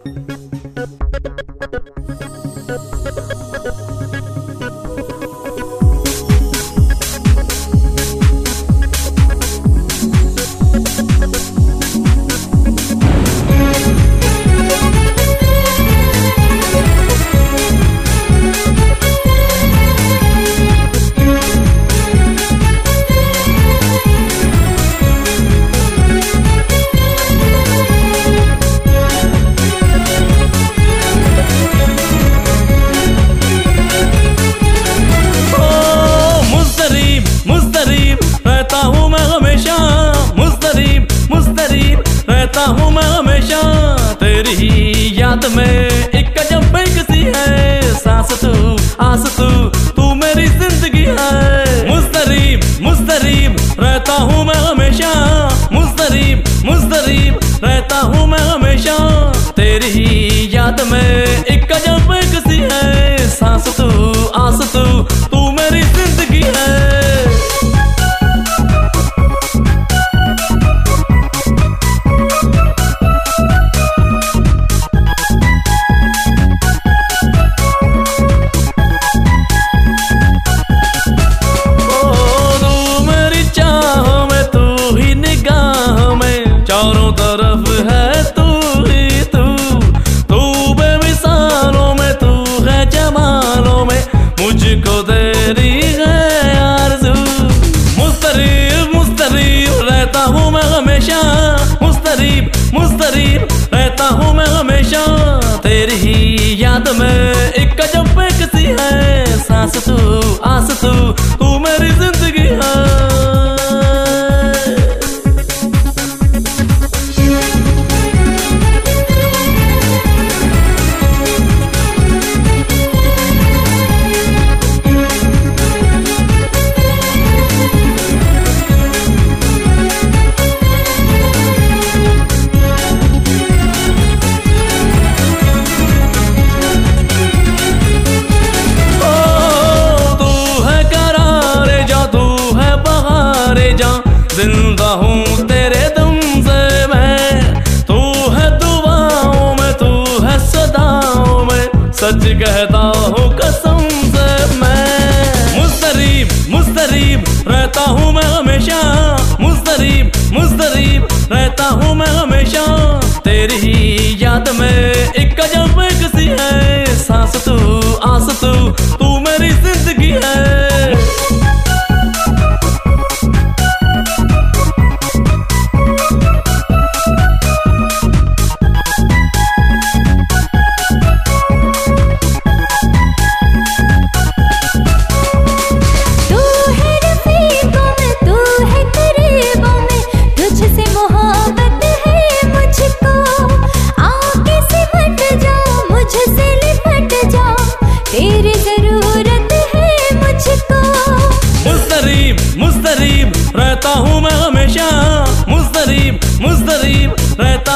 रहता हूँ मैं हमेशा तेरी ही याद में। एक गजब बेकसी है सांस तू आस तू मेरी जिंदगी है। मुस्तरीब मुस्तरीब रहता हूँ मैं हमेशा, मुस्तरीब मुस्तरीब रहता हूँ मैं हमेशा तेरी ही याद में। एक गजब बेकसी है सांस तू आस तू मेरी जिंदगी है। चारों तरफ है तू ही तू बेमिसालों में, तू है जमालों में, मुझको तेरी है आरज़ू। मुस्तरीब मुस्तरीब रहता हूँ मैं हमेशा, मुस्तरीब मुस्तरीब रहता हूँ मैं हमेशा तेरी ही याद में। एक गजब बेकसी है सांस तू आस तू मेरी जिंदगी है। जिंदा हूँ तेरे दम से मैं, तू है दुआओं में, तू है सदाओं में, सच कहता हूँ कसम से मैं। मुस्तरीब मुस्तरीब रहता हूँ मैं हमेशा, मुस्तरीब मुस्तरीब रहता हूँ मैं हमेशा तेरी ही याद में। एक गजब बेकसी है सांस तू आस तू मेरी जिंदगी है। मुस्तरीब रहता हूँ मैं हमेशा, मुस्तरीब मुस्तरीब रहता